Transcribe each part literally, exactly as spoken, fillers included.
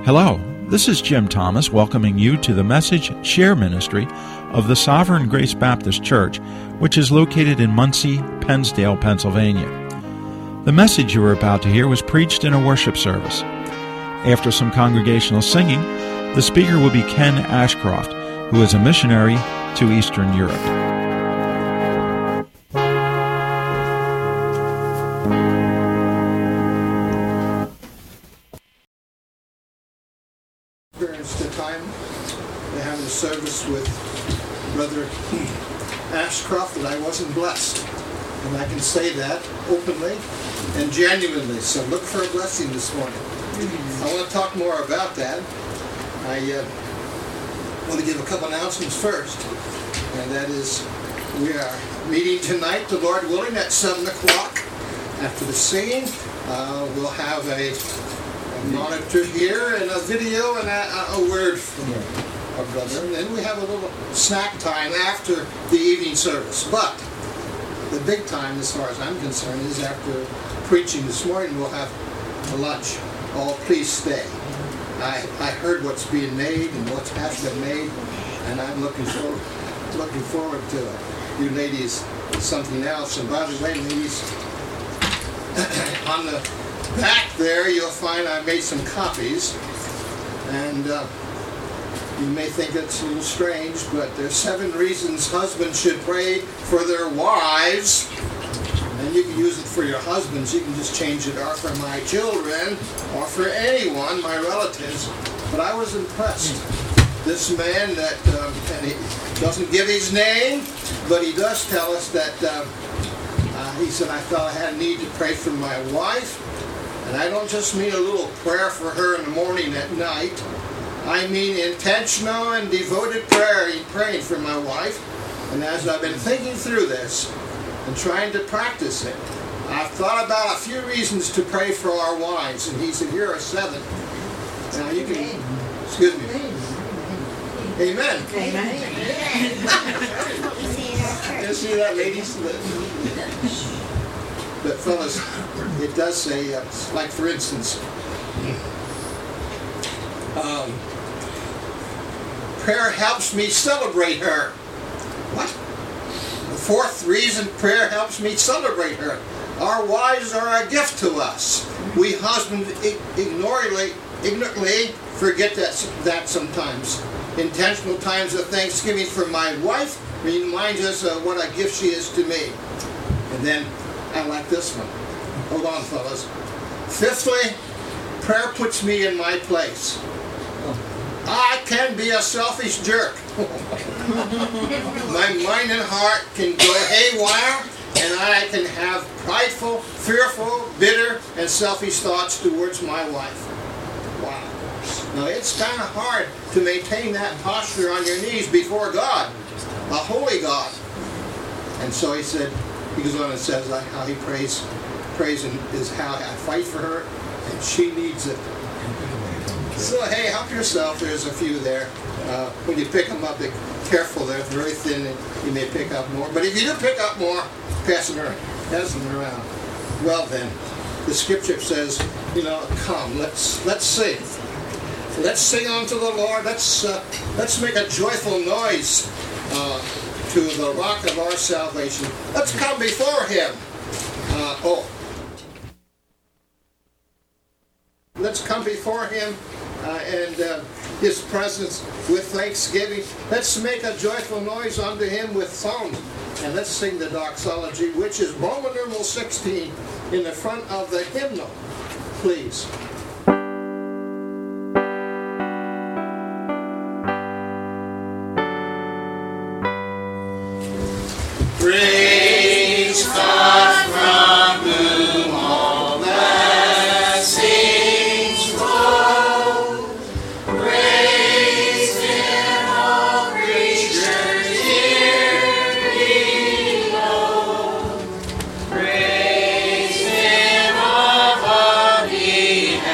Hello, this is Jim Thomas welcoming you to the Message Share Ministry of the Sovereign Grace Baptist Church, which is located in Muncie, Pennsdale, Pennsylvania. The message you are about to hear was preached in a worship service. After some congregational singing, the speaker will be Ken Ashcroft, who is a missionary to Eastern Europe. Experienced a time to have a service with Brother Ashcroft that I wasn't blessed. And I can say that openly and genuinely. So look for a blessing this morning. I want to talk more about that. I uh, want to give a couple announcements first. And that is, we are meeting tonight, the Lord willing, at seven o'clock. After the singing, uh, we'll have a, a monitor here and a video and a, a word from our brother. And then we have a little snack time after the evening service. But the big time, as far as I'm concerned, is after preaching this morning, we'll have a lunch. All please stay. I, I heard what's being made and what has been made, and I'm looking forward, looking forward to it. You ladies, something else. And by the way, ladies, on the back there, you'll find I made some copies, and uh, you may think it's a little strange, but there's seven reasons husbands should pray for their wives. And you can use it for your husbands. You can just change it, or for my children, or for anyone, my relatives. But I was impressed. This man that, um, and he doesn't give his name, but he does tell us that, uh, uh, he said, I felt I had a need to pray for my wife. And I don't just mean a little prayer for her in the morning at night. I mean intentional and devoted prayer, praying for my wife. And as I've been thinking through this and trying to practice it, I've thought about a few reasons to pray for our wives. And he said, here are seven. Now you can, excuse me. Amen. Amen. You see that, ladies? But fellas, it does say, uh, like for instance, um, prayer helps me celebrate her. What? The fourth reason prayer helps me celebrate her. Our wives are a gift to us. We husbands ignorantly, ignorantly forget that, that sometimes. Intentional times of thanksgiving for my wife reminds us of what a gift she is to me. And then, I like this one. Hold on, fellas. Fifthly, prayer puts me in my place. I can be a selfish jerk. My mind and heart can go haywire, and I can have prideful, fearful, bitter, and selfish thoughts towards my wife. Wow. Now, it's kind of hard to maintain that posture on your knees before God, a holy God. And so he said, he goes on and says how he prays, prays and is how I fight for her, and she needs it. So hey, help yourself. There's a few there. Uh, when you pick them up, be careful. They're very thin, and you may pick up more. But if you do pick up more, pass them around. Pass them around. Well then, the scripture says, you know, come, let's let's sing. Let's sing unto the Lord. Let's uh, let's make a joyful noise uh, to the rock of our salvation. Let's come before Him. Uh, oh, let's come before Him uh, and uh, His presence with thanksgiving. Let's make a joyful noise unto Him with songs. And let's sing the doxology, which is Roman numeral sixteen in the front of the hymnal. Please. Praise God from whom all blessings flow. Praise Him, all creatures here below. Praise Him, all what He has.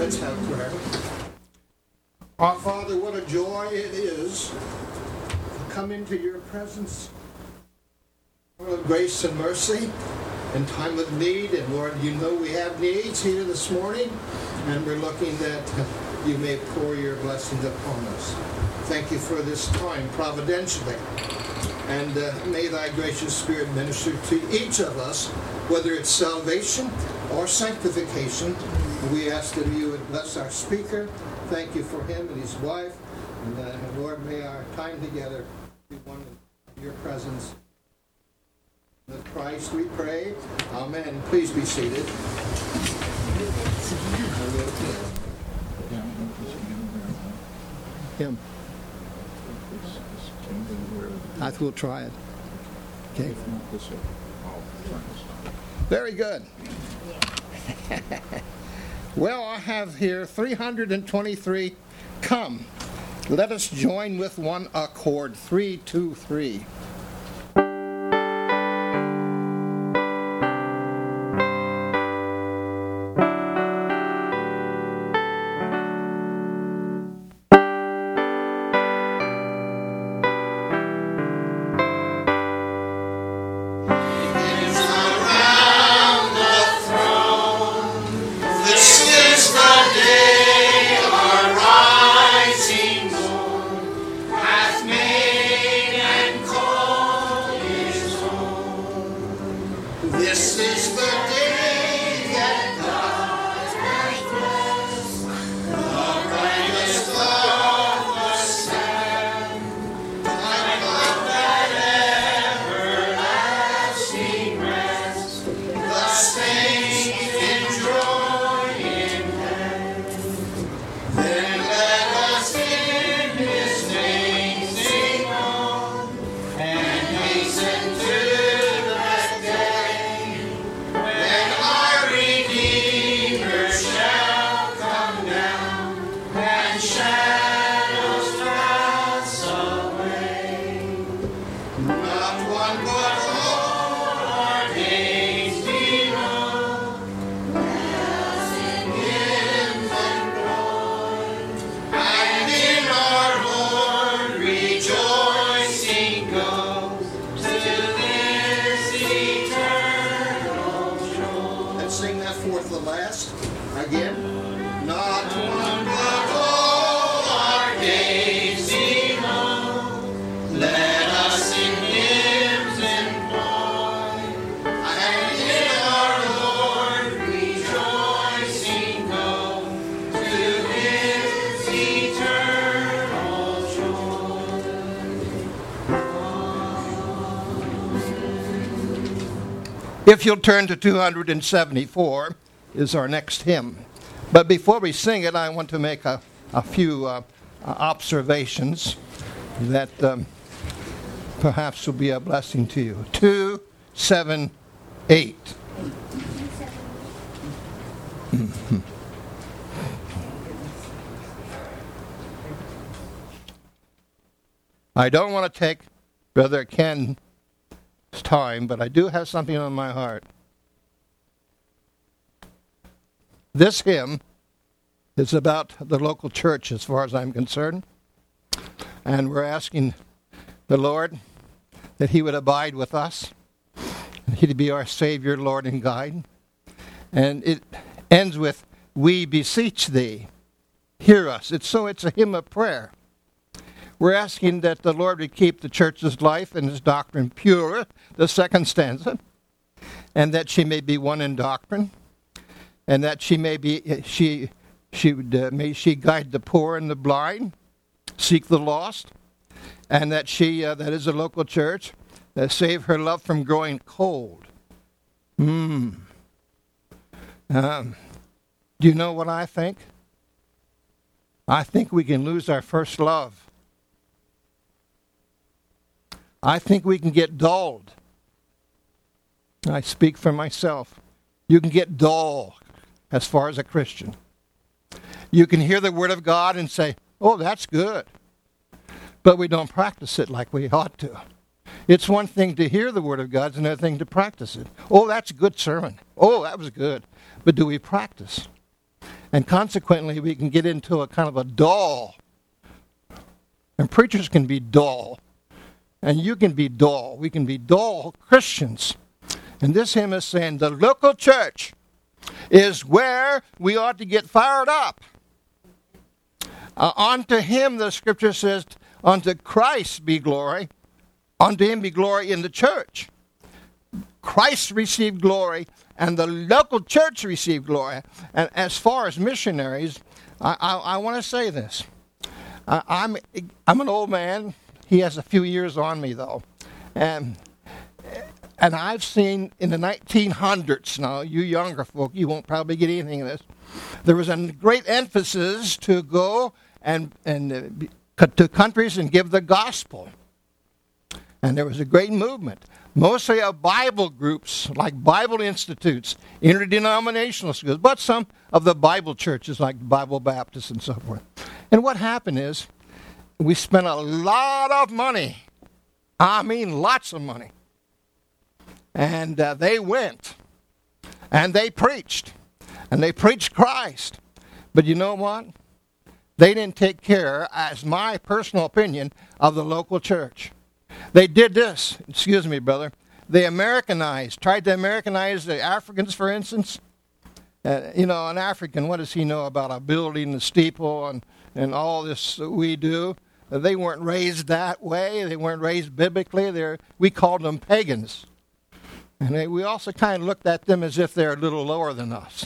Let's have prayer. Our Father, what a joy it is to come into your presence, full of grace and mercy in time of need. And Lord, you know we have needs here this morning, and we're looking that you may pour your blessings upon us. Thank you for this time providentially. And uh, may thy gracious Spirit minister to each of us, whether it's salvation or sanctification. We ask that you would bless our speaker. Thank you for him and his wife. And uh, Lord, may our time together be one in your presence. In Christ we pray. Amen. Please be seated. Him. I will try it. Okay. Very good. Well, I have here three hundred twenty-three. Come, let us join with one accord. Three, two, three. If you'll turn to two hundred seventy-four, is our next hymn. But before we sing it, I want to make a, a few uh, observations that um, perhaps will be a blessing to you. two seventy-eight. I don't want to take Brother Ken's time, but I do have something on my heart. This hymn is about the local church as far as I'm concerned. And we're asking the Lord that he would abide with us. He'd be our Savior, Lord, and guide. And it ends with, we beseech thee, hear us. It's so it's a hymn of prayer. We're asking that the Lord would keep the church's life and his doctrine pure, the second stanza, and that she may be one in doctrine, and that she may be she she would uh, may she guide the poor and the blind, seek the lost, and that she uh, that is a local church, uh, save her love from growing cold. Hmm. Um, do you know what I think? I think we can lose our first love. I think we can get dulled. I speak for myself. You can get dull as far as a Christian. You can hear the Word of God and say, oh, that's good. But we don't practice it like we ought to. It's one thing to hear the Word of God, it's another thing to practice it. Oh, that's a good sermon. Oh, that was good. But do we practice? And consequently, we can get into a kind of a dull. And preachers can be dull. And you can be dull. We can be dull Christians. And this hymn is saying the local church is where we ought to get fired up. Uh, unto him, the scripture says, unto Christ be glory. Unto him be glory in the church. Christ received glory, and the local church received glory. And as far as missionaries, I, I, I want to say this. I, I'm I'm an old man. He has a few years on me, though. And, and I've seen in the nineteen hundreds, now you younger folk, you won't probably get anything of this. There was a great emphasis to go and, and uh, to countries and give the gospel. And there was a great movement. Mostly of Bible groups, like Bible institutes, interdenominational schools, but some of the Bible churches, like Bible Baptists and so forth. And what happened is, we spent a lot of money. I mean, lots of money. And uh, they went, and they preached, and they preached Christ. But you know what? They didn't take care, as my personal opinion, of the local church. They did this, excuse me, brother. They Americanized, tried to Americanize the Africans, for instance. Uh, you know, an African, what does he know about a building, the steeple, and, and all this that we do? Uh, they weren't raised that way. They weren't raised biblically. They're, we called them pagans. And they, we also kind of looked at them as if they're a little lower than us.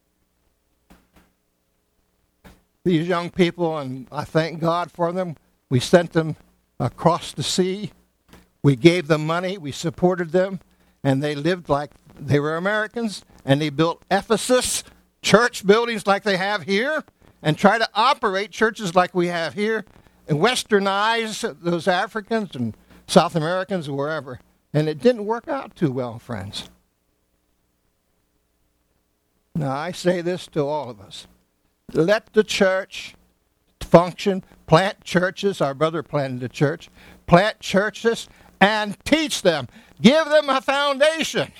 These young people, and I thank God for them, we sent them across the sea. We gave them money, we supported them, and they lived like they were Americans, and they built Ephesus, church buildings like they have here, and try to operate churches like we have here, and westernize those Africans and South Americans or wherever. And it didn't work out too well, friends. Now, I say this to all of us. Let the church function, plant churches. Our brother planted a church. Plant churches and teach them. Give them a foundation.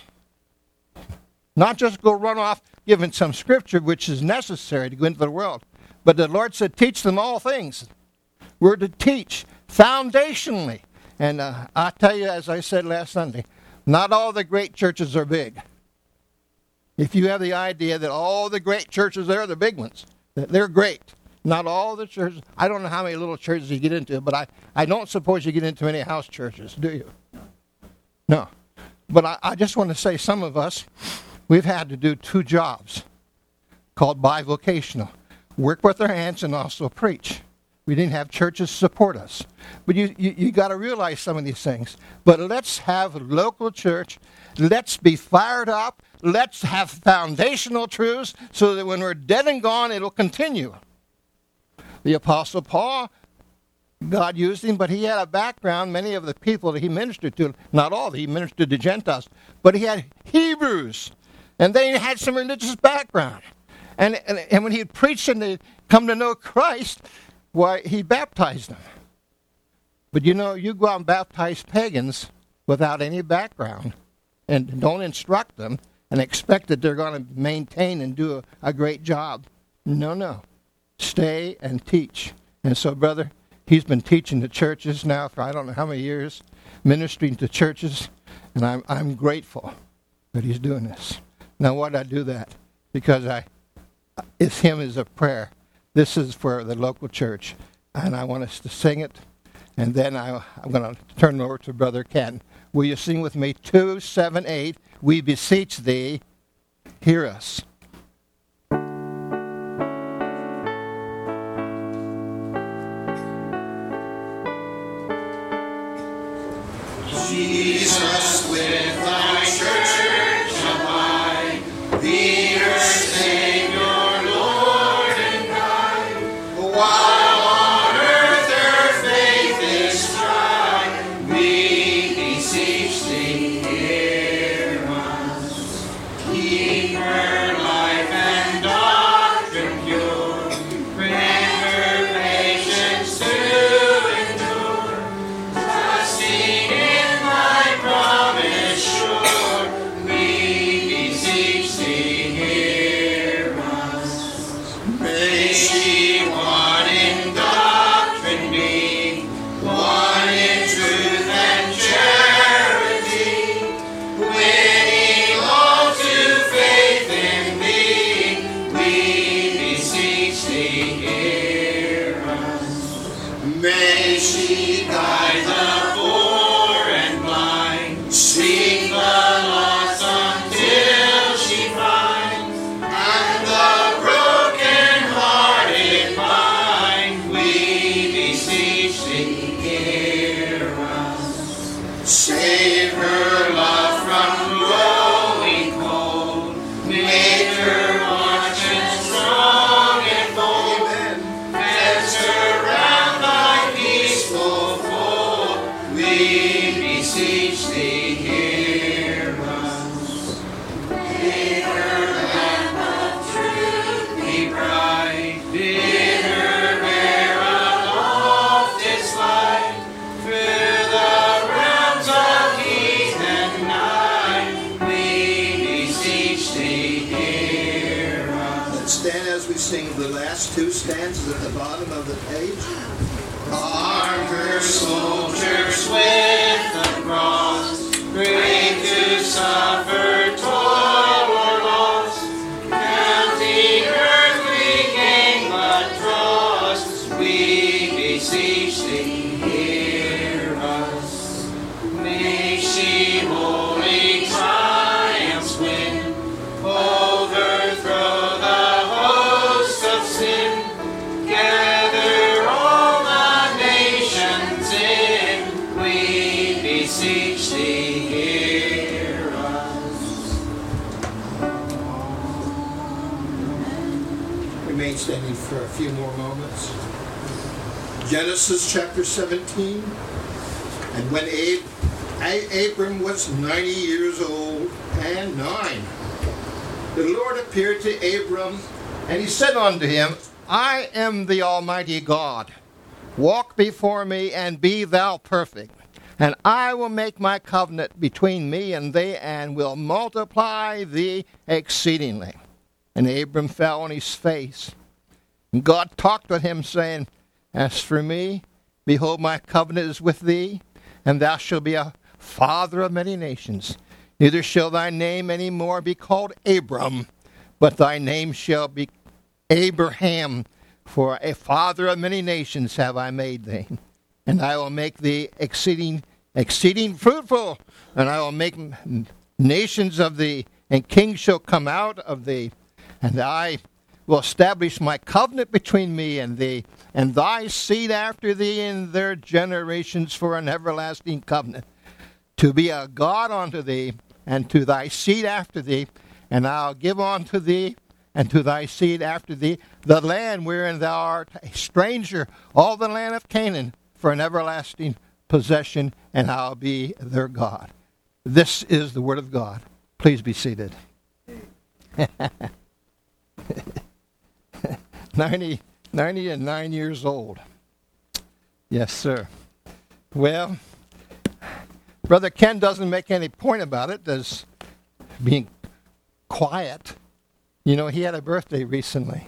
Not just go run off giving some scripture, which is necessary to go into the world. But the Lord said, teach them all things. We're to teach foundationally. And uh, I tell you, as I said last Sunday, not all the great churches are big. If you have the idea that all the great churches there are the big ones, that they're great. Not all the churches. I don't know how many little churches you get into, but I, I don't suppose you get into many house churches, do you? No. But I, I just want to say some of us, we've had to do two jobs called bivocational. Work with our hands and also preach. We didn't have churches support us. But you, you, you got to realize some of these things. But let's have local church. Let's be fired up. Let's have foundational truths so that when we're dead and gone, it'll continue. The Apostle Paul, God used him, but he had a background. Many of the people that he ministered to, not all, he ministered to Gentiles, but he had Hebrews, and they had some religious background. And, and, and when he preached and they come to know Christ, why, he baptized them. But you know, you go out and baptize pagans without any background and don't instruct them and expect that they're going to maintain and do a, a great job. No, no. Stay and teach. And so, brother, he's been teaching the churches now for I don't know how many years, ministering to churches, and I'm I'm grateful that he's doing this. Now, why did I do that? Because I, it's him as a prayer. This is for the local church, and I want us to sing it, and then I, I'm going to turn it over to Brother Ken. Will you sing with me? two seven eight, we beseech thee, hear us. Jesus, with thy church abide, the earth's Savior, Lord and guide. While on earth her faith is tried, we beseech thee, hear us. Keep her life and doctrine pure, grant her patience to endure, trusting in promise sure, we beseech thee. stand as we sing the last two stanzas at the bottom of the page. Armor soldiers with the cross, brave to suffer toil or loss, counting earthly gain but trust, we beseech thee, hear us. May she holy triumphs win, overthrow the host of sin, gather all the nations in, we beseech thee, hear us. Remain standing for a few more moments. Genesis chapter seventeen. And when Ab- A- Abram was ninety years old and nine, the Lord appeared to Abram, and he said unto him, I am the Almighty God. Walk before me, and be thou perfect. And I will make my covenant between me and thee, and will multiply thee exceedingly. And Abram fell on his face. And God talked with him, saying, As for me, behold, my covenant is with thee, and thou shalt be a father of many nations. Neither shall thy name any more be called Abram, but thy name shall be Abraham, for a father of many nations have I made thee. And I will make thee exceeding, exceeding fruitful, and I will make nations of thee, and kings shall come out of thee. And I will establish my covenant between me and thee, and thy seed after thee in their generations for an everlasting covenant, to be a God unto thee, and to thy seed after thee, and I'll give unto thee, and to thy seed after thee, the land wherein thou art a stranger, all the land of Canaan, for an everlasting possession, and I'll be their God. This is the word of God. Please be seated. ninety, ninety and nine years old. Yes, sir. Well, Brother Ken doesn't make any point about it as being quiet. You know, he had a birthday recently.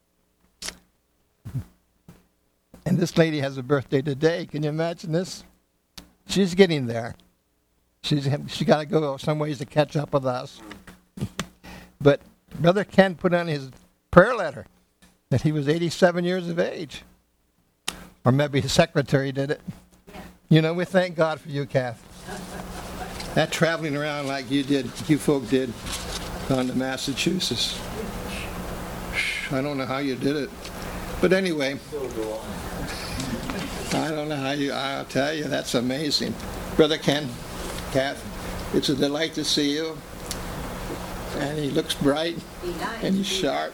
And this lady has a birthday today. Can you imagine this? She's getting there. She's she got to go some ways to catch up with us. But Brother Ken put on his prayer letter that he was eighty-seven years of age. Or maybe his secretary did it. You know, we thank God for you, Kath. That traveling around like you did, you folk did, gone to Massachusetts. I don't know how you did it. But anyway, I don't know how you, I'll tell you, that's amazing. Brother Ken, Kath, it's a delight to see you. And he looks bright, and he's sharp.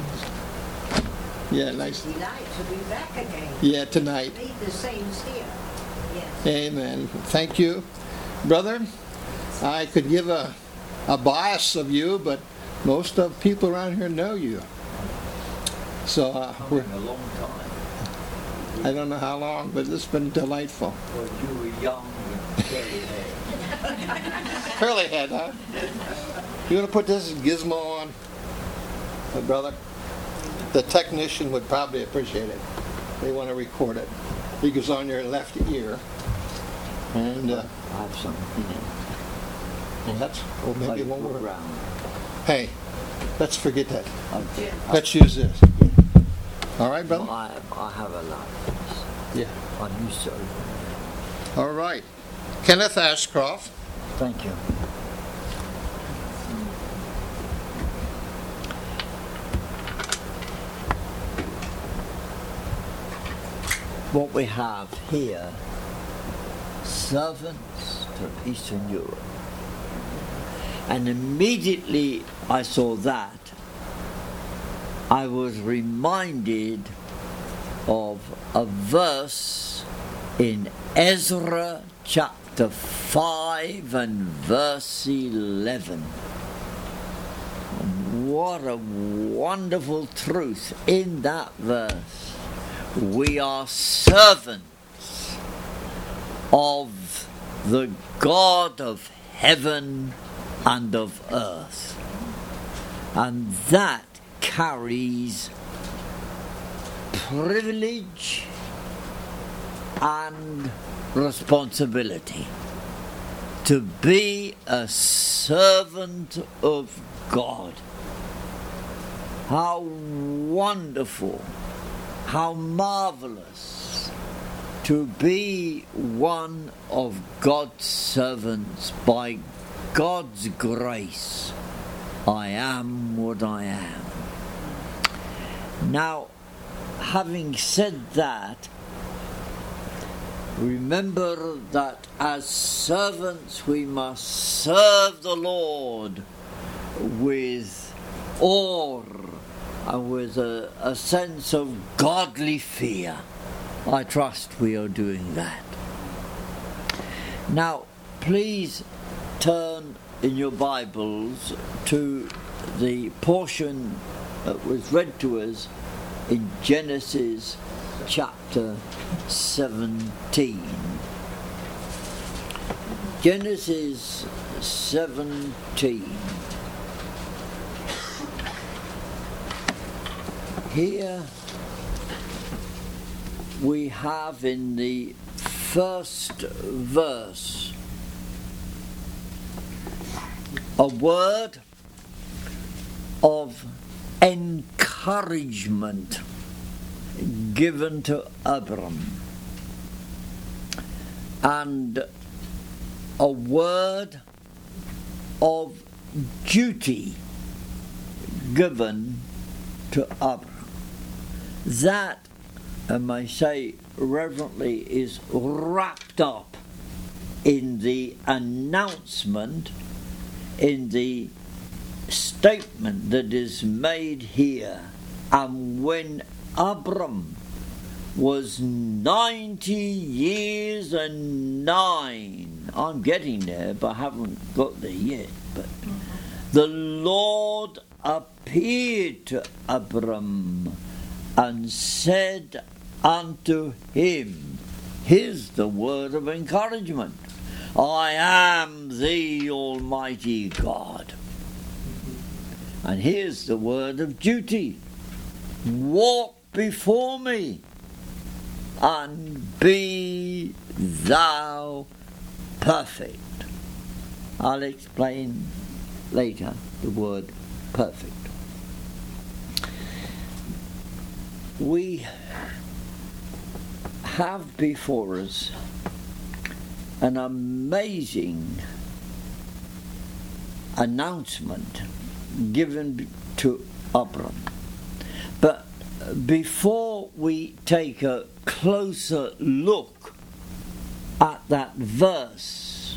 Yeah, nice. Delight to be back again. Yeah, tonight. Meet the saints here. Yes. Amen. Thank you. Brother, I could give a, a bias of you, but most of people around here know you. So uh, we're a long time. I don't know how long, but it's been delightful. Well, you were young and curly hair. Curly head, huh? You want to put this gizmo on, uh, brother? The technician would probably appreciate it. They want to record it. It goes on your left ear. And uh, I have some in it. well, that's well, maybe it won't work. Round. Hey, let's forget that. Okay. Let's use this. All right, brother? I, I have a lot of this. Yeah. I'm used to it. All right. Kenneth Ashcroft. Thank you. What we have here, servants to Eastern Europe. And immediately I saw that, I was reminded of a verse in Ezra chapter five and verse eleven. What a wonderful truth in that verse. We are servants of the God of heaven and of earth. And that carries privilege and responsibility to be a servant of God. How wonderful, how marvelous to be one of God's servants. By God's grace, I am what I am. Now, having said that, remember that as servants we must serve the Lord with awe and with a, a sense of godly fear. I trust we are doing that. Now, please turn in your Bibles to the portion that was read to us in Genesis chapter seventeen. Genesis seventeen. Here we have in the first verse a word of encouragement given to Abram, and a word of duty given to Abram. That, I may say reverently, is wrapped up in the announcement, in the statement that is made here. And when Abram was ninety years and nine, I'm getting there, but I haven't got there yet, but the Lord appeared to Abram and said unto him, here's the word of encouragement, I am the Almighty God. And here's the word of duty, walk before me and be thou perfect. I'll explain later the word perfect. We have before us an amazing announcement given to Abram. But before we take a closer look at that verse,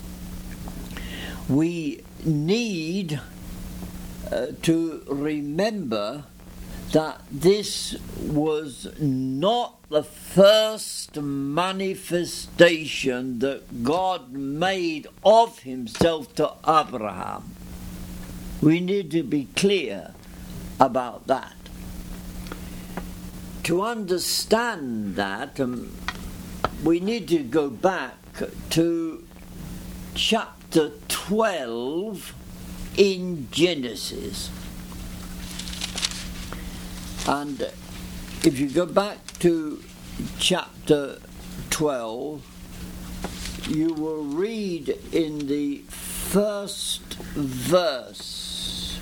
we need uh, to remember that this was not the first manifestation that God made of himself to Abraham. We need to be clear about that. To understand that, um, we need to go back to chapter twelve in Genesis. And if you go back to chapter twelve, you will read in the first verse.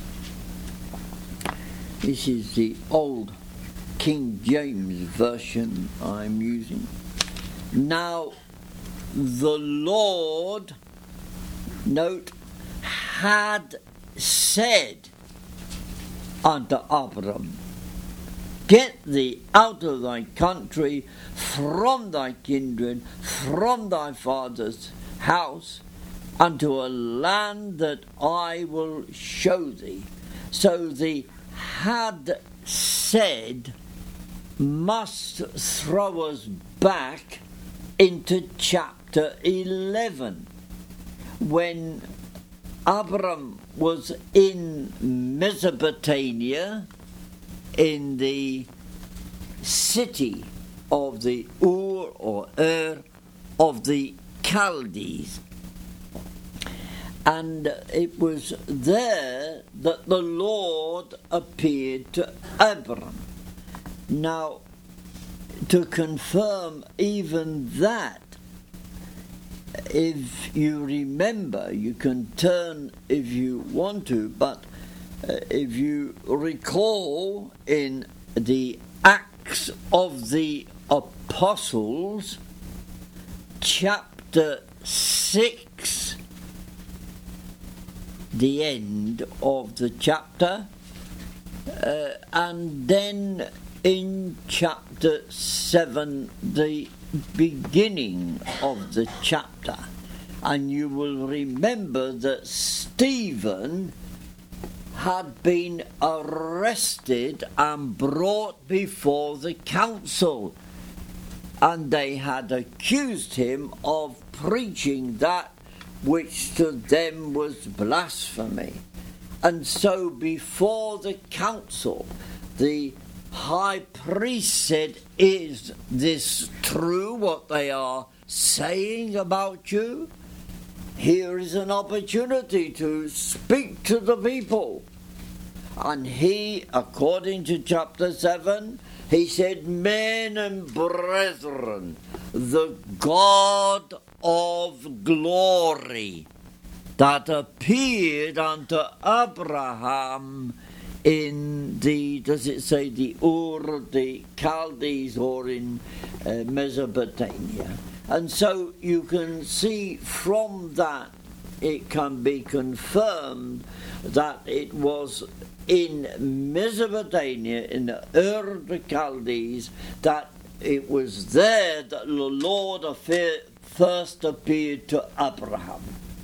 This is the old King James version I'm using. Now the Lord, note, had said unto Abram, get thee out of thy country, from thy kindred, from thy father's house, unto a land that I will show thee. So the had said must throw us back into chapter eleven, when Abram was in Mesopotamia, in the city of the Ur or Ur of the Chaldees. And it was there that the Lord appeared to Abram. Now, to confirm even that, if you remember, you can turn if you want to, but uh, if you recall in the Acts of the Apostles, chapter six, the end of the chapter, uh, and then in chapter seven, the beginning of the chapter. And you will remember that Stephen had been arrested and brought before the council, and they had accused him of preaching that which to them was blasphemy. And so before the council, the high priest said, "Is this true, what they are saying about you? Here is an opportunity to speak to the people." And he, according to chapter seven, he said, "Men and brethren, the God of glory that appeared unto Abraham in the, does it say the Ur, the Chaldees, or in uh, Mesopotamia?" And so you can see from that it can be confirmed that it was in Mesopotamia, in the Ur of the Chaldees, that it was there that the Lord first appeared to Abraham.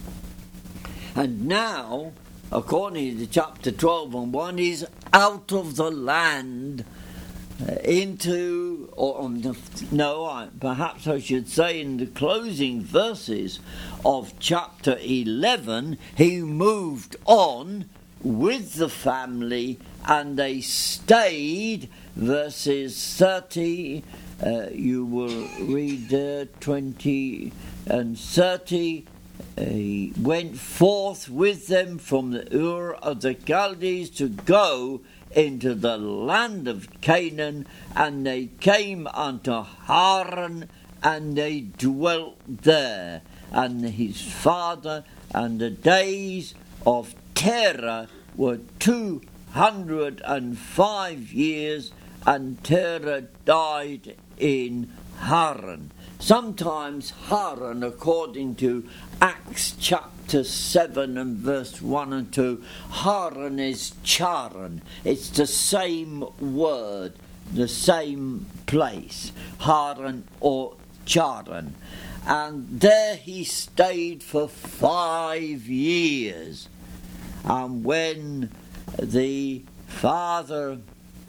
And now, according to chapter twelve and one, he's out of the land uh, into, or um, no, I, perhaps I should say in the closing verses of chapter eleven, he moved on with the family, and they stayed, verses thirty, uh, you will read uh, twenty and thirty, he went forth with them from the Ur of the Chaldees to go into the land of Canaan, and they came unto Haran, and they dwelt there. And his father, and the days of Terah were two hundred and five years, and Terah died in Haran. Sometimes Haran, according to Acts chapter seven and verse one and two, Haran is Charan. It's the same word, the same place, Haran or Charan. And there he stayed for five years. And when the father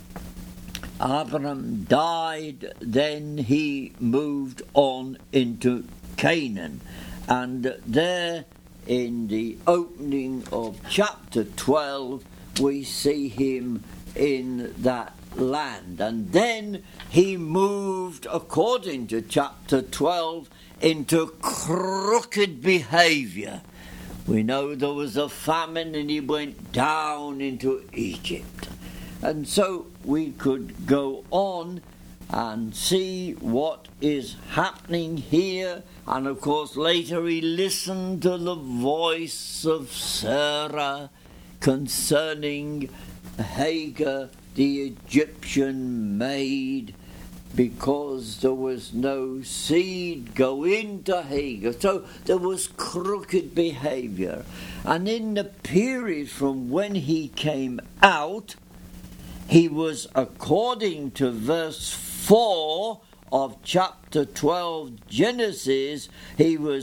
Abraham died, then he moved on into Canaan. And there in the opening of chapter twelve, we see him in that land. And then he moved, according to chapter twelve, into crooked behaviour. We know there was a famine and he went down into Egypt. And so we could go on and see what is happening here. And of course later he listened to the voice of Sarah concerning Hagar, the Egyptian maid, because there was no seed go into Hagar. So there was crooked behaviour. And in the period from when he came out, he was, according to verse four of chapter twelve Genesis, he was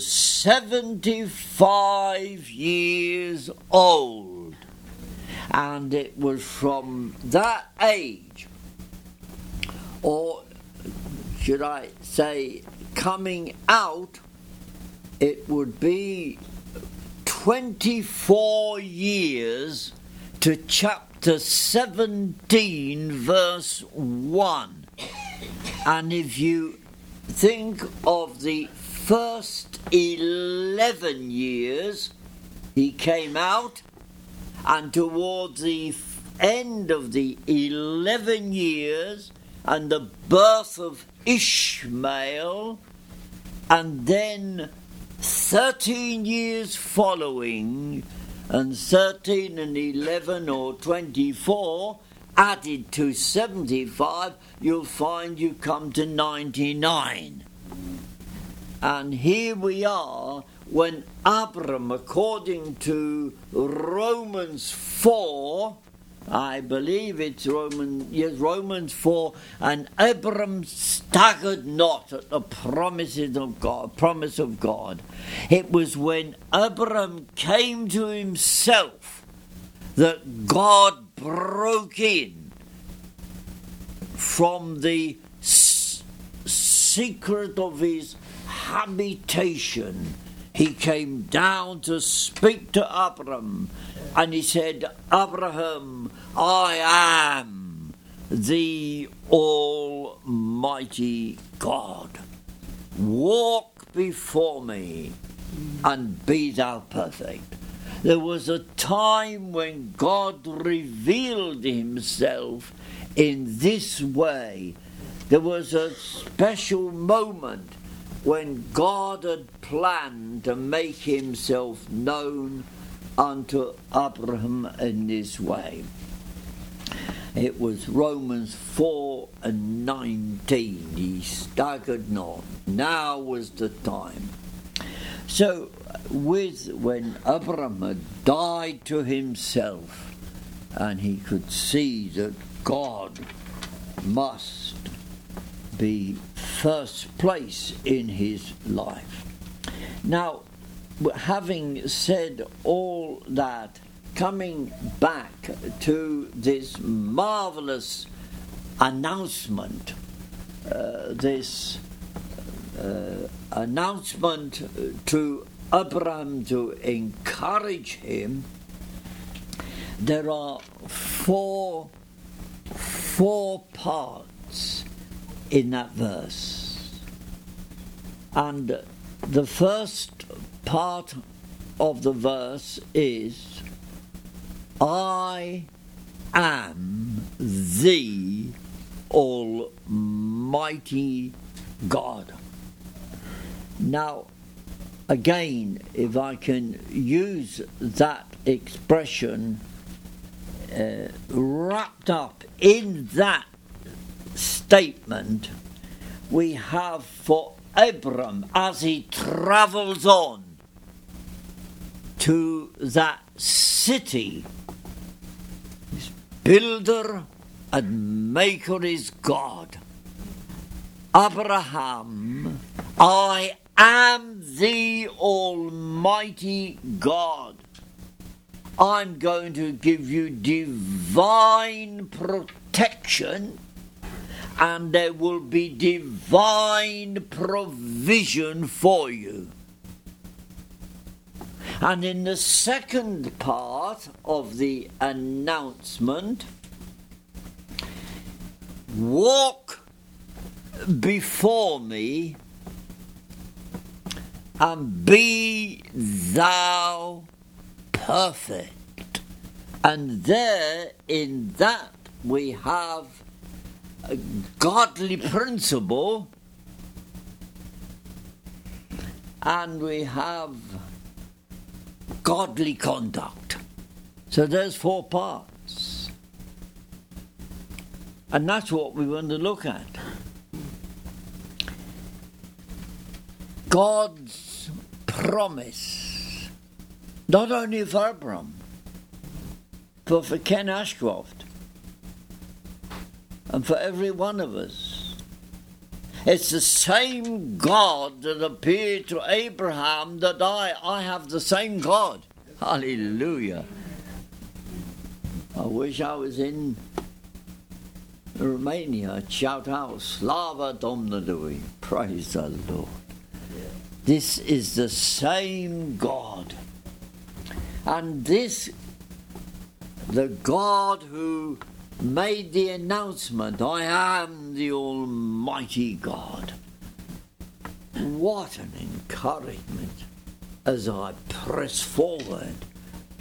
seventy-five years old. And it was from that age, or should I say coming out, it would be twenty-four years to chapter seventeen verse one. And if you think of the first eleven years, he came out, and towards the end of the eleven years and the birth of Ishmael, and then thirteen years following, and thirteen and eleven or twenty-four added to seventy-five, you'll find you come to ninety-nine. And here we are when Abram, according to Romans four, I believe it's Roman, yes, Romans four, and Abram staggered not at the promises of God, promise of God. It was when Abram came to himself that God broke in from the s- secret of his habitation. He came down to speak to Abram, and he said, Abraham, I am the Almighty God. Walk before me and be thou perfect. There was a time when God revealed himself in this way. There was a special moment when God had planned to make himself known unto Abraham in this way. It was Romans four and nineteen. He staggered not. Now was the time. So, with when Abraham had died to himself, and he could see that God must be first place in his life. Now, having said all that, coming back to this marvelous announcement, uh, this uh, announcement to Abraham to encourage him, there are four, four parts in that verse. And the first part of the verse is, I am the Almighty God. Now, again, if I can use that expression uh, wrapped up in that statement, we have for Abram, as he travels on to that city, his builder and maker is God. Abraham, I am the Almighty God. I'm going to give you divine protection, and there will be divine provision for you. And in the second part of the announcement, walk before me and be thou perfect. And there in that we have a godly principle, and we have godly conduct. So there's four parts. And that's what we want to look at. God's promise, not only for Abraham, but for Ken Ashcroft, and for every one of us. It's the same God that appeared to Abraham that I, I have the same God. Hallelujah. I wish I was in Romania. I'd shout out, Slava Domnului, praise the Lord. This is the same God. And this, the God who made the announcement, I am the Almighty God. What an encouragement as I press forward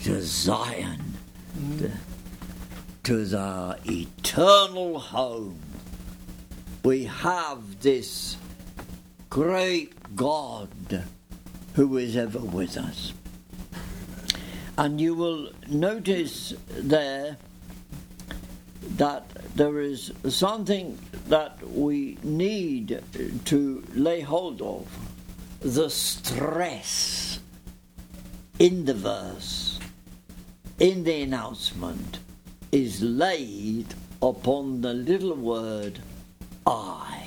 to Zion, to, to the eternal home. We have this great God who is ever with us. And you will notice there that there is something that we need to lay hold of. The stress in the verse, in the announcement, is laid upon the little word I.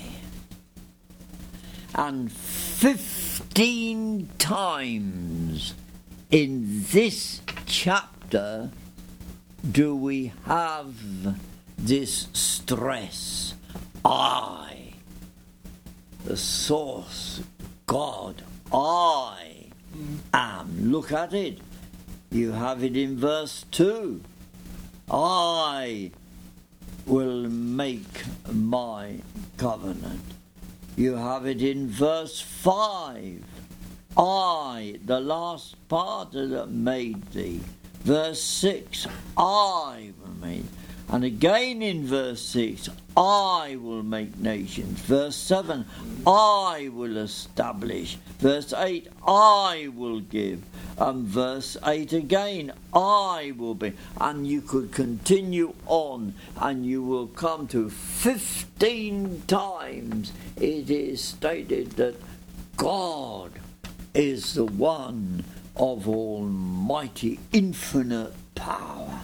And fifteen times in this chapter do we have this stress. I, the source, God, I am. Look at it. You have it in verse two. I will make my covenant. You have it in verse five. I, the last part that made thee. Verse six, I will make. And again in verse six, I will make nations. Verse seven, I will establish. Verse eight, I will give. And verse eight again, I will be. And you could continue on, and you will come to fifteen times it is stated that God is the one of almighty infinite power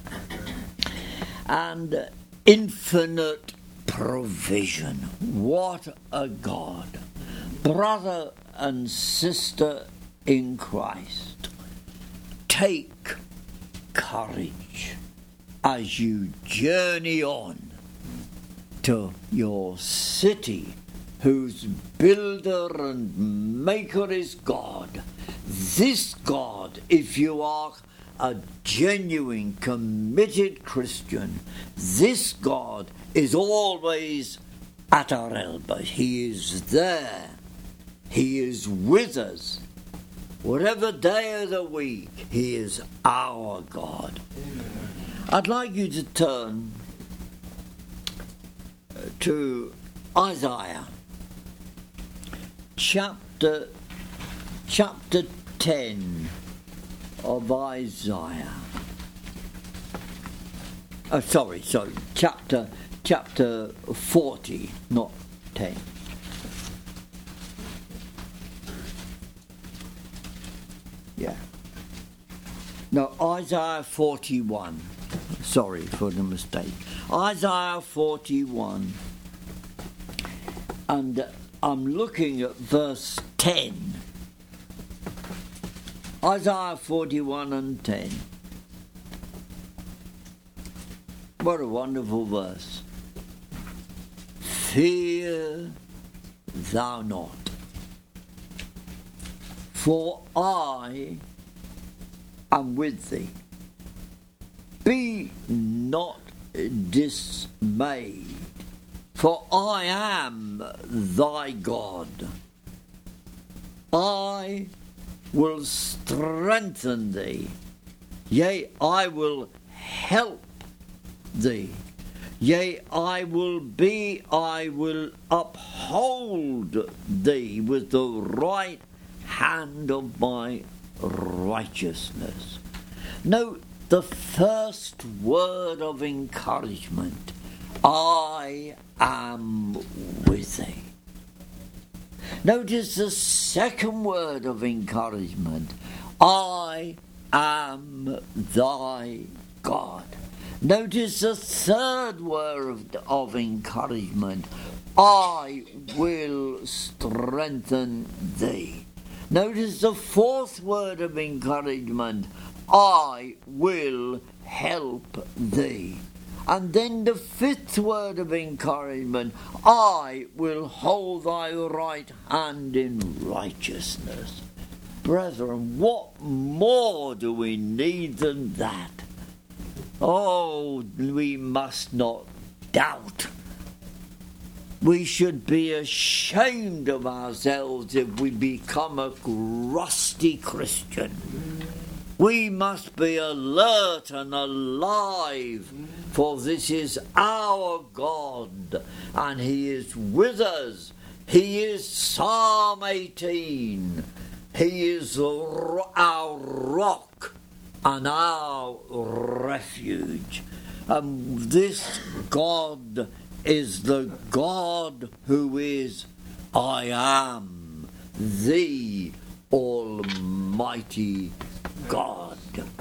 and infinite provision. What a God. Brother and sister in Christ, take courage as you journey on to your city, whose builder and maker is God. This God, if you are a genuine, committed Christian, this God is always at our elbows. He is there. He is with us. Whatever day of the week, He is our God. Amen. I'd like you to turn to Isaiah chapter chapter ten of Isaiah. Oh, sorry, sorry, chapter chapter forty, not ten. Yeah. No, Isaiah forty-one. Sorry for the mistake. Isaiah forty-one. And I'm looking at verse ten. Isaiah forty-one and ten. What a wonderful verse. Fear thou not, for I am with thee. Be not dismayed, for I am thy God. I will strengthen thee, yea, I will help thee. Yea, I will be, I will uphold thee with the right hand of my righteousness. Note the first word of encouragement. I am with thee. Notice the second word of encouragement. I am thy God. Notice the third word of, of encouragement. I will strengthen thee. Notice the fourth word of encouragement. I will help thee. And then the fifth word of encouragement. I will hold thy right hand in righteousness. Brethren, what more do we need than that? Oh, we must not doubt. We should be ashamed of ourselves if we become a rusty Christian. We must be alert and alive, for this is our God, and He is with us. He is Psalm eighteen. He is our rock and our refuge. And this God is the God who is I am, the Almighty God.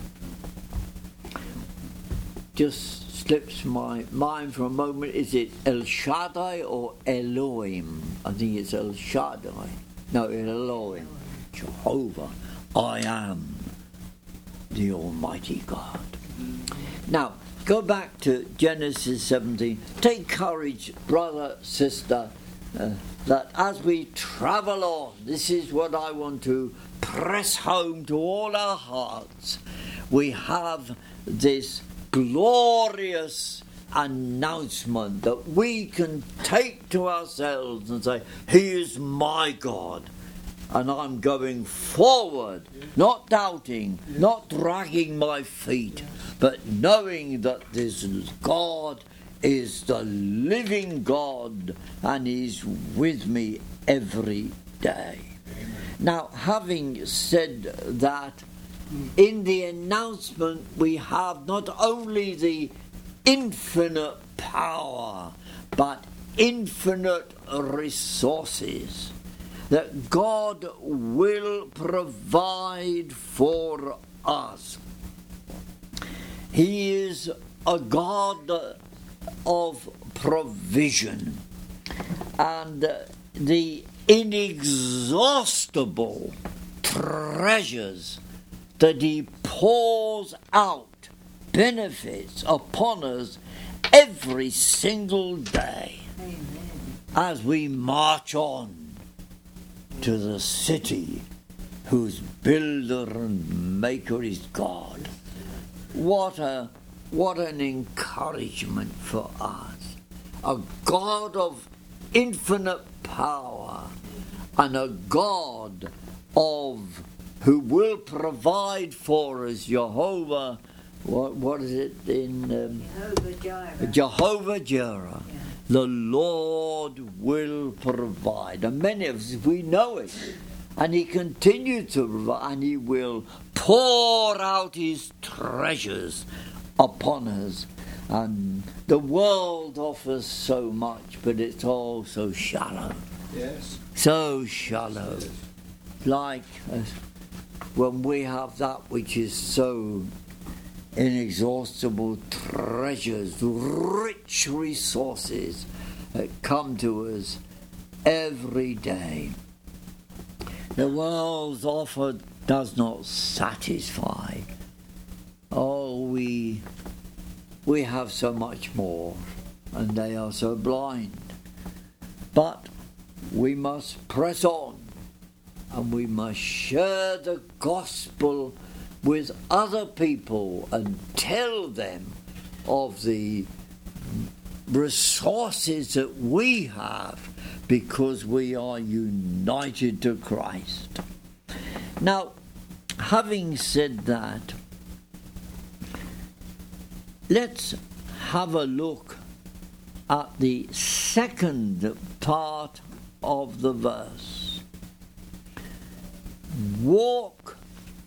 Just slips my mind for a moment. Is it El Shaddai or Elohim? I think it's El Shaddai. No, Elohim. Jehovah. I am the Almighty God. Now, go back to Genesis seventeen. Take courage, brother, sister, uh, that as we travel on, this is what I want to press home to all our hearts. We have this glorious announcement that we can take to ourselves and say, He is my God, and I'm going forward, not doubting, not dragging my feet, but knowing that this God is the living God and He's with me every day. Now, having said that, in the announcement we have not only the infinite power, but infinite resources that God will provide for us. He is a God of provision, and the inexhaustible treasures that He pours out benefits upon us every single day. Amen. As we march on to the city whose builder and maker is God. What a what an encouragement for us. A God of infinite power, and a God of who will provide for us. Jehovah, what what is it in um, Jehovah Jireh. Jehovah Jireh. Yeah. The Lord will provide, and many of us, we know it, and He continues to provide, and He will pour out His treasures upon us. And the world offers so much, but it's all so shallow. Yes. So shallow. Like uh, when we have that which is so inexhaustible treasures, rich resources that come to us every day. The world's offer does not satisfy. Oh, we we have so much more, and they are so blind. But we must press on, and we must share the gospel with other people and tell them of the resources that we have because we are united to Christ. Now, having said that, let's have a look at the second part of the verse. Walk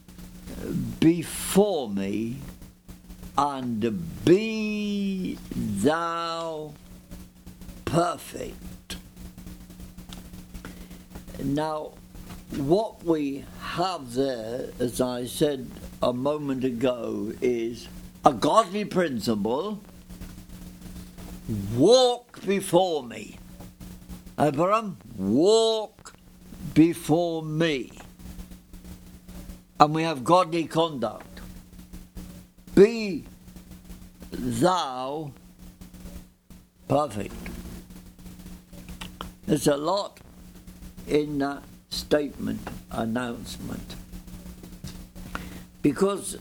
before me, and be thou perfect. Now, what we have there, as I said a moment ago, is a godly principle. Walk before me. Abraham, walk before me. And we have godly conduct. Be thou perfect. There's a lot in that statement, announcement. Because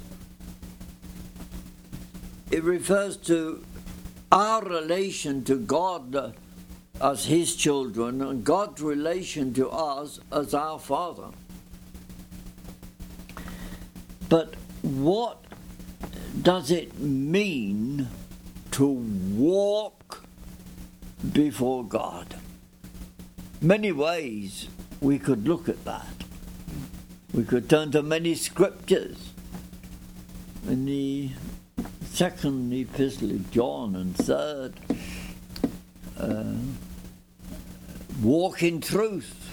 it refers to our relation to God as His children, and God's relation to us as our Father. But what does it mean to walk before God? Many ways we could look at that. We could turn to many scriptures. In the second epistle of John and third, uh, walk in truth,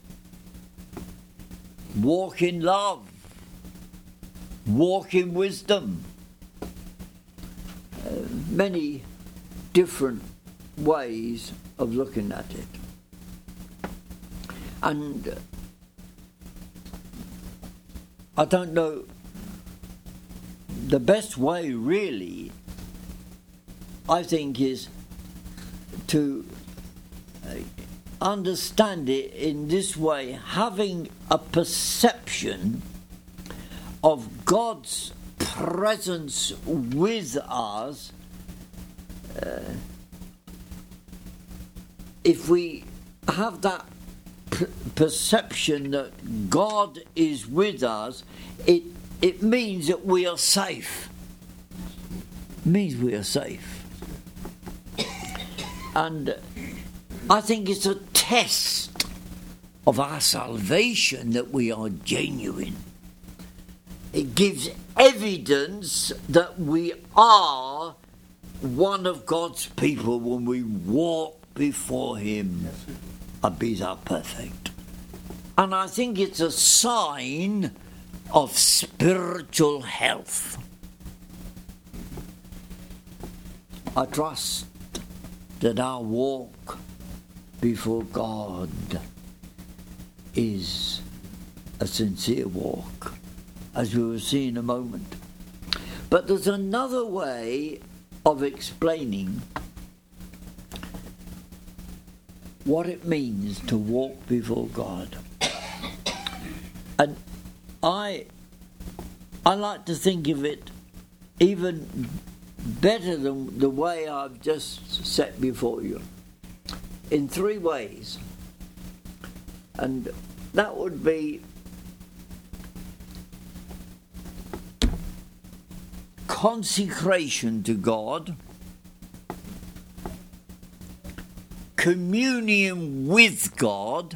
walk in love, walk in wisdom. Uh, many different ways of looking at it. And uh, I don't know, the best way really, I think, is to understand it in this way, having a perception of God's presence with us. Uh, if we have that p- perception that God is with us, it it means that we are safe. It means we are safe. And I think it's a test of our salvation that we are genuine. It gives evidence that we are one of God's people when we walk before Him and be that perfect. And I think it's a sign of spiritual health. I trust that our walk before God is a sincere walk, as we will see in a moment. But there's another way of explaining what it means to walk before God. And I I like to think of it even better than the way I've just set before you, in three ways. And that would be consecration to God, communion with God,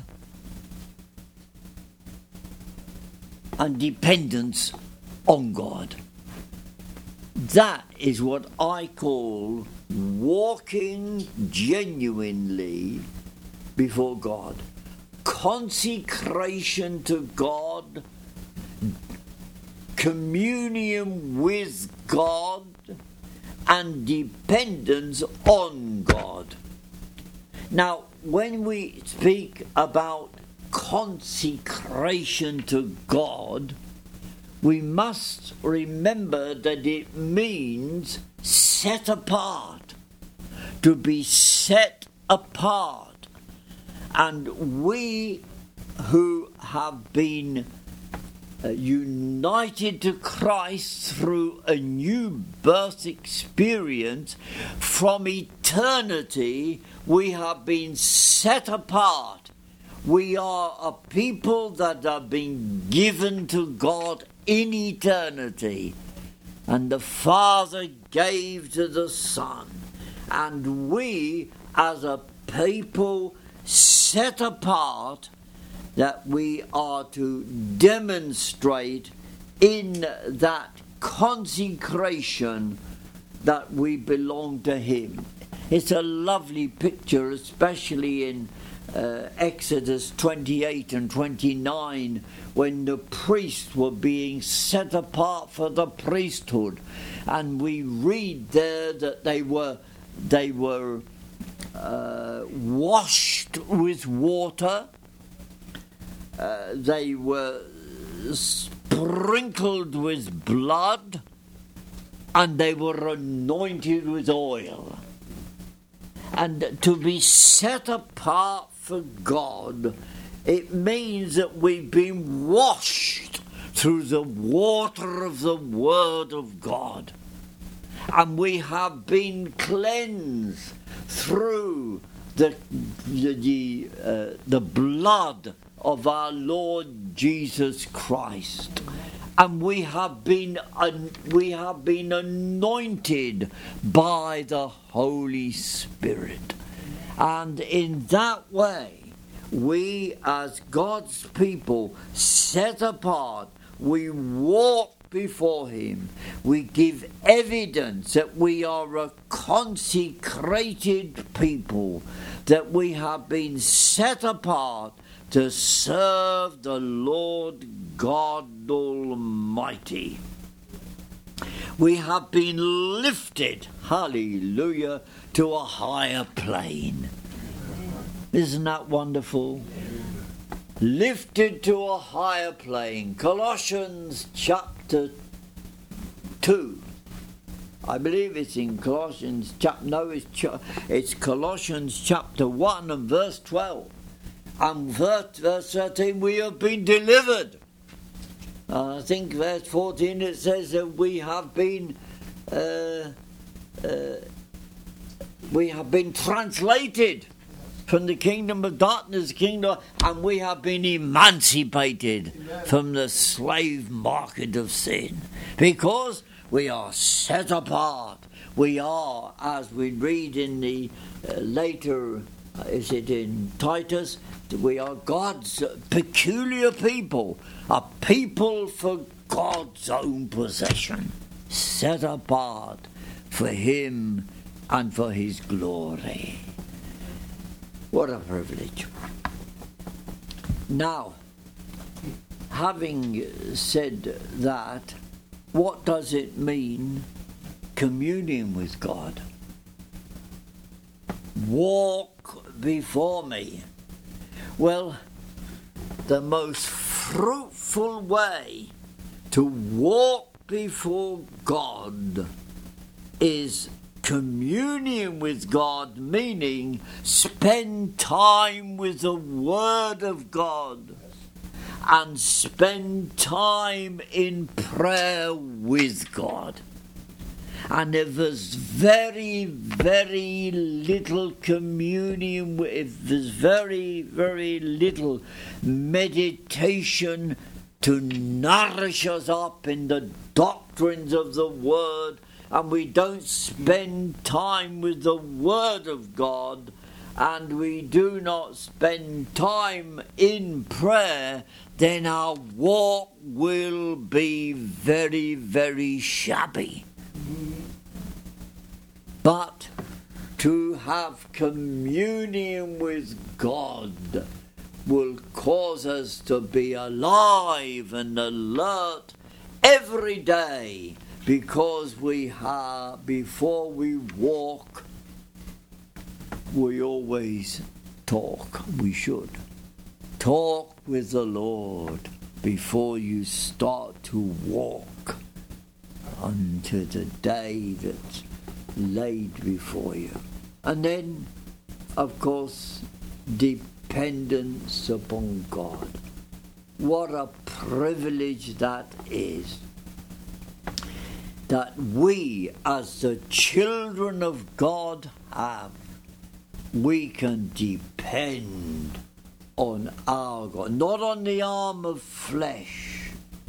and dependence on God. That is what I call walking genuinely before God. Consecration to God, communion with God, and dependence on God. Now, when we speak about consecration to God, we must remember that it means set apart, to be set apart. And we who have been uh, united to Christ through a new birth experience, from eternity we have been set apart. We are a people that have been given to God in eternity, and the Father gave to the Son, and we as a people set apart, that we are to demonstrate in that consecration that we belong to Him. It's a lovely picture, especially in Uh, Exodus twenty-eight and twenty-nine, when the priests were being set apart for the priesthood, and we read there that they were they were uh, washed with water, uh, they were sprinkled with blood, and they were anointed with oil. And to be set apart for God, it means that we've been washed through the water of the Word of God, and we have been cleansed through the the uh, the blood of our Lord Jesus Christ. And we have been un- we have been anointed by the Holy Spirit. And in that way, we as God's people, set apart, we walk before Him. We give evidence that we are a consecrated people, that we have been set apart to serve the Lord God Almighty. We have been lifted, hallelujah, to a higher plane. Isn't that wonderful? Lifted to a higher plane. Colossians chapter two. I believe it's in Colossians chapter, no, it's, ch- it's Colossians chapter one and verse twelve. And verse, verse thirteen, we have been delivered. Uh, I think verse fourteen, it says that we have been uh, uh, we have been translated from the kingdom of darkness, kingdom, and we have been emancipated Amen. From the slave market of sin, because we are set apart. We are, as we read in the uh, later, uh, is it in Titus, we are God's peculiar people, a people for God's own possession, set apart for Him and for His glory. What a privilege. Now, having said that, what does it mean, communing with God? Walk before me. Well, the most fruitful way to walk before God is communion with God, meaning spend time with the Word of God and spend time in prayer with God. And if there's very, very little communion, if there's very, very little meditation to nourish us up in the doctrines of the Word, and we don't spend time with the Word of God, and we do not spend time in prayer, then our walk will be very, very shabby. But to have communion with God will cause us to be alive and alert every day, because we have, before we walk, we always talk. We should talk with the Lord before you start to walk unto the day that's laid before you. And then, of course, dependence upon God. What a privilege that is, that we as the children of God have. We can depend on our God, not on the arm of flesh,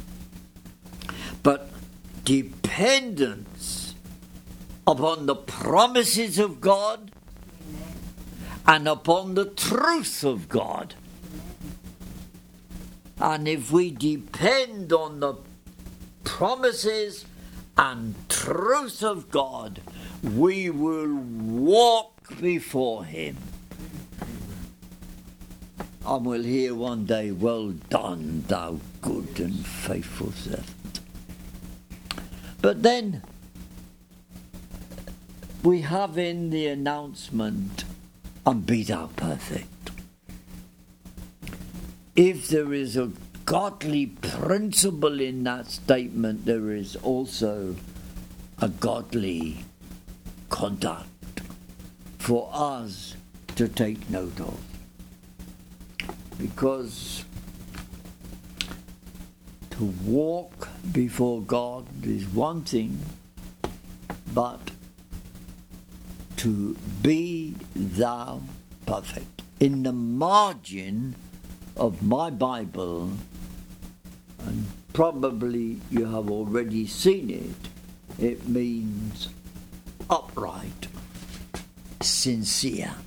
but dependence upon the promises of God and upon the truth of God. And if we depend on the promises and truth of God, we will walk before Him. And we'll hear one day, "Well done, thou good and faithful servant." But then we have in the announcement, "And be thou perfect." If there is a godly principle in that statement, there is also a godly conduct for us to take note of. Because to walk before God is one thing, but to be thou perfect. In the margin of my Bible, and probably you have already seen it. It means upright, sincere.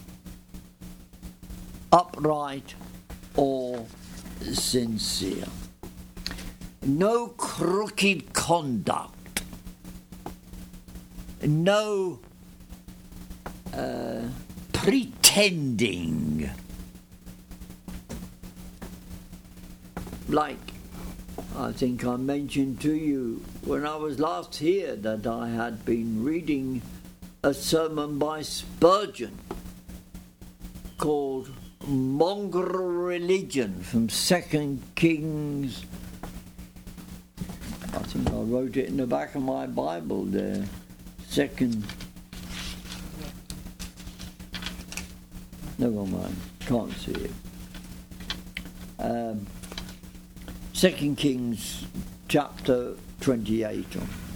Upright or sincere. No crooked conduct. No uh, pretending. Like I think I mentioned to you when I was last here that I had been reading a sermon by Spurgeon called Mongrel Religion from Second Kings. I think I wrote it in the back of my Bible there. Second. Never mind, can't see it. Um, Second Kings chapter twenty-eight.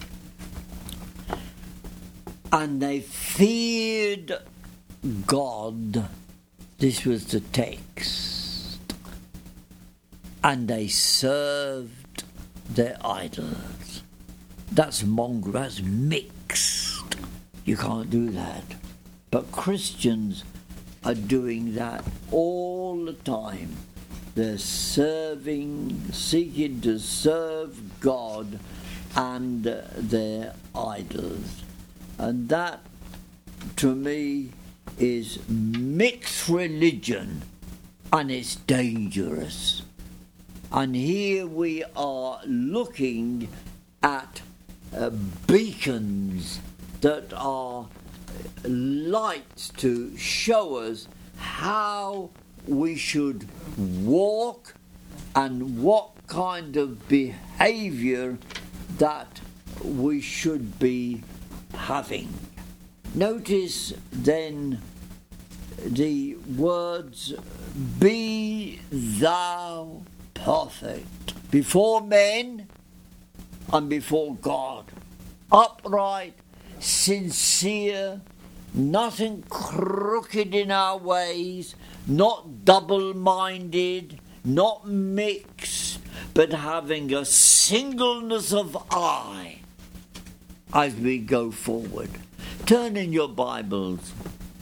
And they feared God. This was the text. And they served their idols. That's mongrel, that's mixed. You can't do that. But Christians are doing that all the time. They're serving, seeking to serve God and uh, their idols. And that, to me, is mixed religion, and it's dangerous. And here we are looking at uh, beacons that are lights to show us how we should walk and what kind of behavior that we should be having. Notice then the words, be thou perfect before men and before God, upright, sincere, nothing crooked in our ways, not double-minded, not mixed, but having a singleness of eye as we go forward. Turn in your Bibles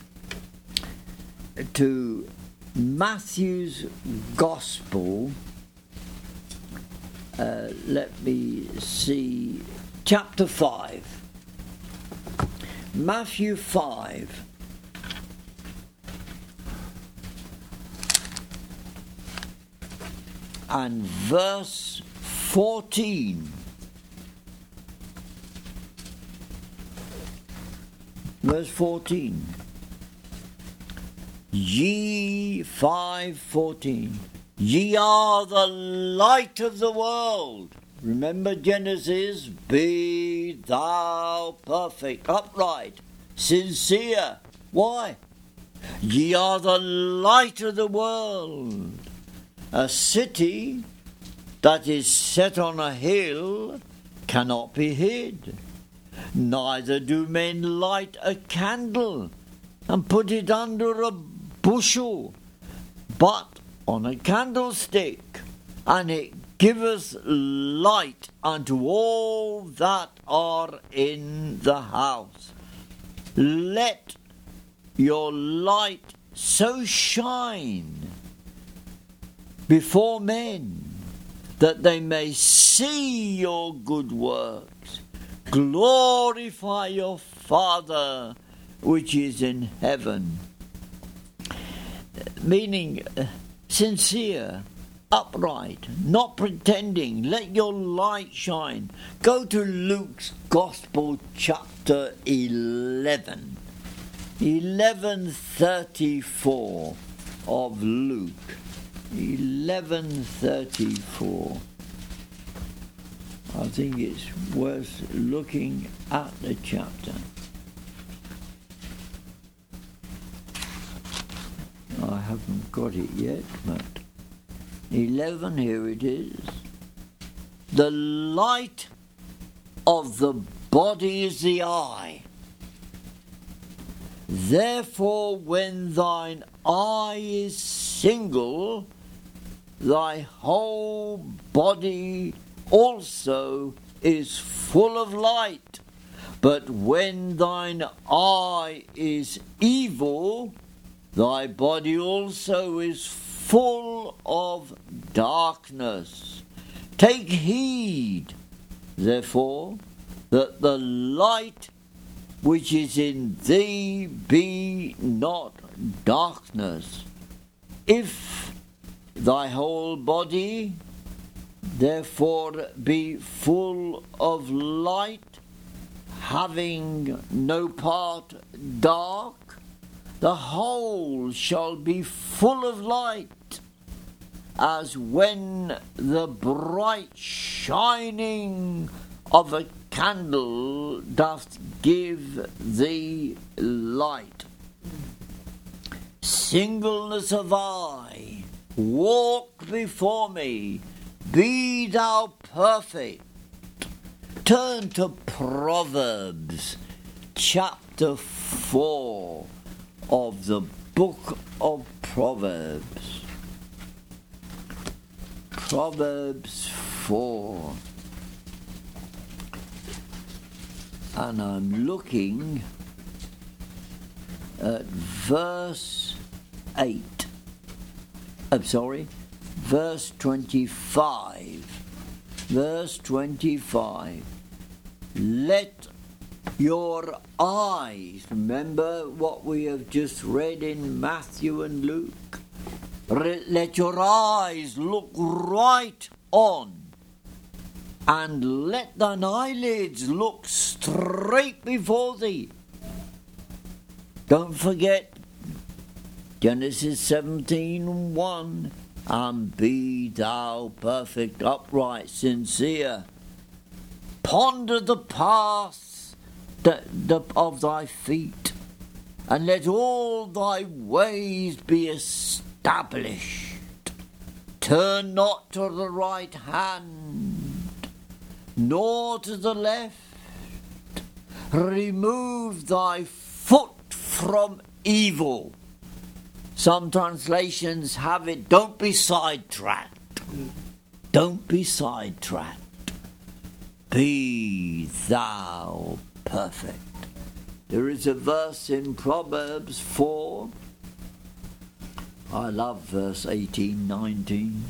to Matthew's Gospel. Uh, let me see, chapter five. Matthew five. And verse fourteen. Verse fourteen. Ye five fourteen. Ye are the light of the world. Remember Genesis, be thou perfect, upright, sincere. Why? Ye are the light of the world. A city that is set on a hill cannot be hid. Neither do men light a candle and put it under a bushel, but on a candlestick, and it giveth light unto all that are in the house. Let your light so shine before men that they may see your good works. Glorify your Father which is in heaven. Meaning uh, sincere, upright, not pretending. Let your light shine. Go to Luke's Gospel, chapter eleven. eleven thirty-four of Luke. eleven thirty-four. I think it's worth looking at the chapter. I haven't got it yet, but eleven, here it is. The light of the body is the eye. Therefore, when thine eye is single, thy whole body also is full of light. But when thine eye is evil, thy body also is full of darkness. Take heed, therefore, that the light which is in thee be not darkness. If thy whole body therefore be full of light, having no part dark, the whole shall be full of light, as when the bright shining of a candle doth give thee light. Singleness of eye, walk before me, be thou perfect. Turn to Proverbs chapter four of the book of Proverbs. Proverbs four. And I'm looking at verse eight. I'm sorry, verse twenty-five. Verse twenty-five. Let your eyes, remember what we have just read in Matthew and Luke, let your eyes look right on, and let thine eyelids look straight before thee. Don't forget Genesis seventeen one, and be thou perfect, upright, sincere. Ponder the paths of thy feet, and let all thy ways be established. Turn not to the right hand, nor to the left. Remove thy foot from evil. Some translations have it, don't be sidetracked. Don't be sidetracked. Be thou perfect. There is a verse in Proverbs four. I love verse eighteen, nineteen.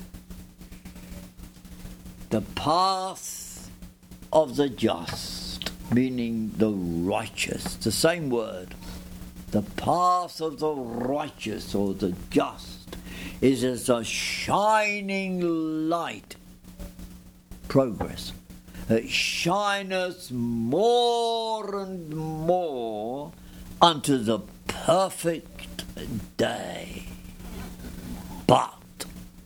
The path of the just, meaning the righteous, the same word. The path of the righteous or the just is as a shining light. Progress. It shineth more and more unto the perfect day. But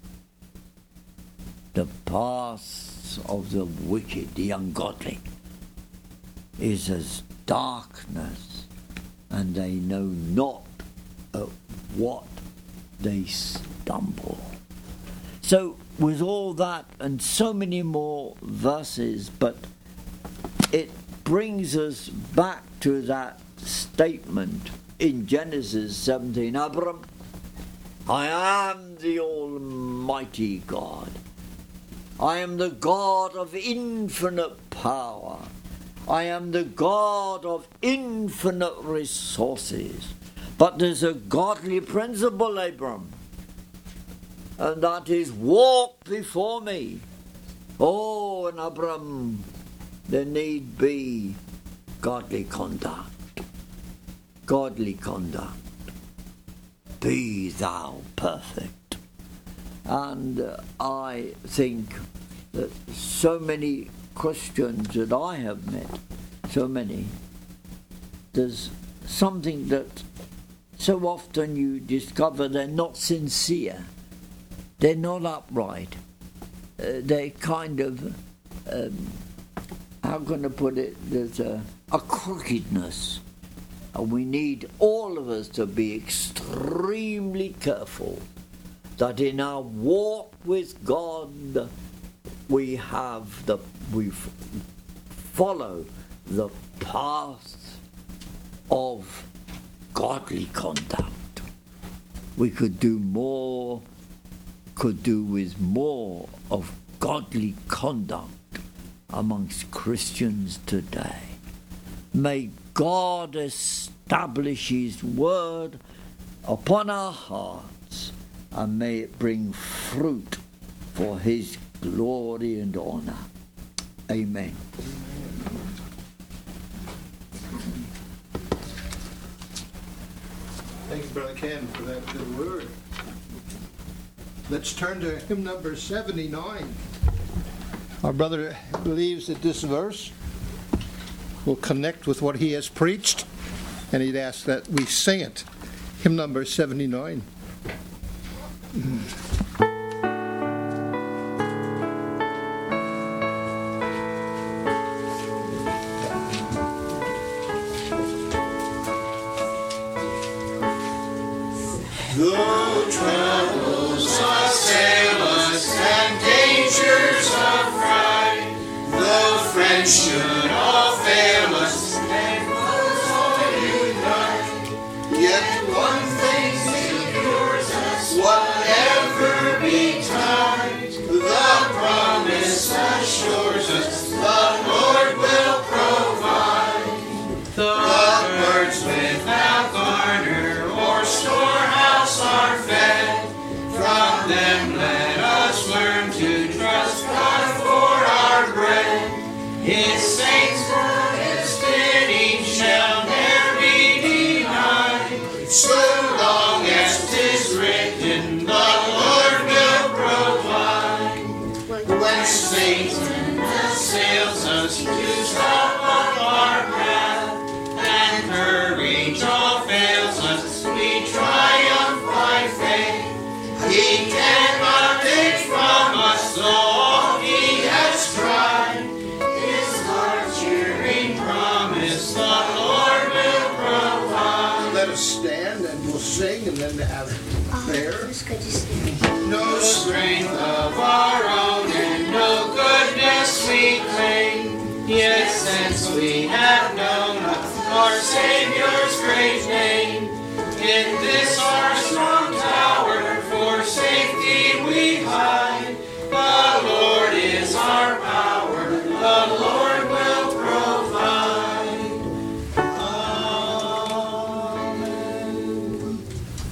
the path of the wicked, the ungodly, is as darkness, and they know not at what they stumble. So, with all that and so many more verses, but it brings us back to that statement in Genesis seventeen. Abram, I am the Almighty God. I am the God of infinite power. I am the God of infinite resources. But there's a godly principle, Abram, and that is walk before me. Oh, and Abram, there need be godly conduct. Godly conduct. Be thou perfect. And uh, I think that so many Christians that I have met, so many, there's something that so often you discover they're not sincere. They're not upright. Uh, they kind of, um, how can I put it, there's a, a crookedness. And we need all of us to be extremely careful that in our walk with God we have the, we follow the path of godly conduct. We could do more, could do with more of godly conduct amongst Christians today. May God establish His word upon our hearts, and may it bring fruit for His glory and honor. Amen. Thank you, Brother Ken, for that good word. Let's turn to hymn number seventy-nine. Our brother believes that this verse will connect with what he has preached, and he'd ask that we sing it. Hymn number seventy-nine. Though troubles assail us and dangers affright, though friends should all fail us and foes all unite, yet one thing secures us, whatever betide. The promise assures us the Lord will provide. The birds without garner or storehouse are fed. From them let us learn to trust God for our bread. His saints for His bidding shall ne'er be denied. So long as 'tis written, the Lord will provide. When Satan assails us to stop up our path, and courage all fails us, we triumph by faith. He cannot take from us all He has tried. His heart-cheering promise the Lord will provide. Let us stand and we'll sing and then have prayer. No strength of our own and no goodness we claim, yet since we have known our Savior's great name, in this our strong tower for safety we hide. The Lord is our power, the Lord will provide. Amen.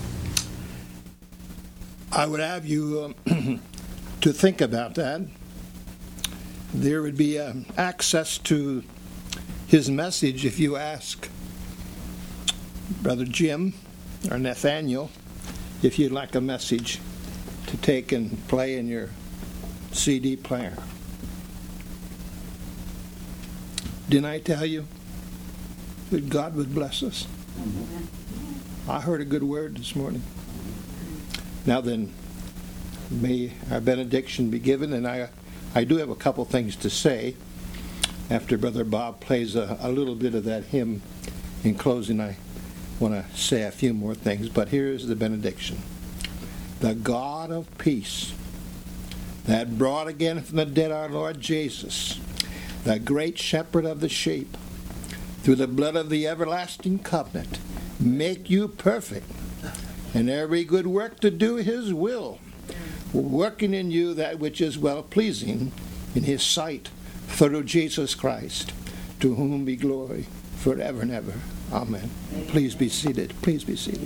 I would have you um, to think about that. There would be um, access to his message if you ask Brother Jim or Nathaniel if you'd like a message to take and play in your C D player. Didn't I tell you that God would bless us? I heard a good word this morning. Now then, may our benediction be given, and I I do have a couple things to say after Brother Bob plays a, a little bit of that hymn. In closing, I want to say a few more things, but here is the benediction. The God of peace, that brought again from the dead our Lord Jesus, the great shepherd of the sheep, through the blood of the everlasting covenant, make you perfect in every good work to do His will, working in you that which is well-pleasing in His sight, through Jesus Christ, to whom be glory forever and ever. Amen. Please be seated. Please be seated.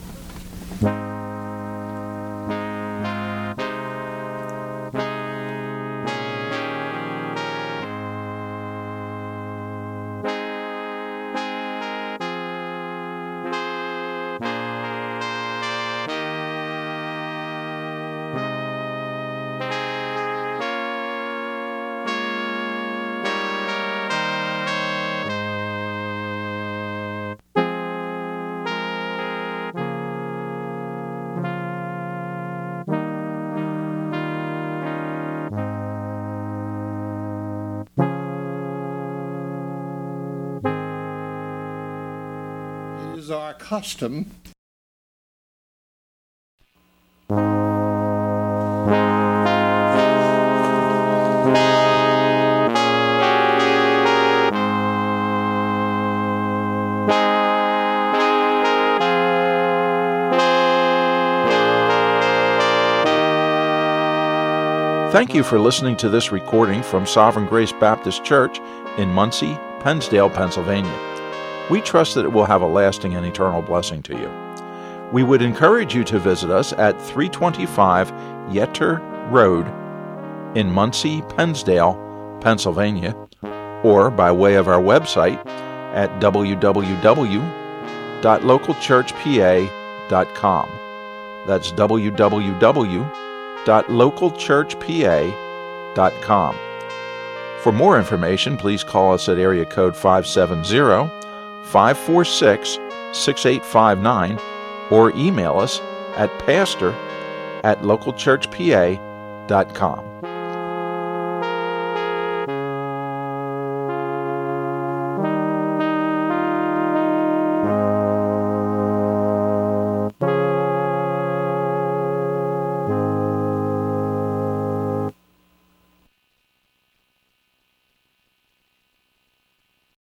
Our custom Thank you for listening to this recording from Sovereign Grace Baptist Church in Muncie, Pennsdale, Pennsylvania. We trust that it will have a lasting and eternal blessing to you. We would encourage you to visit us at three twenty-five Yetter Road in Muncie, Pennsdale, Pennsylvania, or by way of our website at w w w dot local church p a dot com. That's w w w dot local church p a dot com. For more information, please call us at area code five seven zero, five four six, six eight five nine or email us at pastor at local church p a dot com.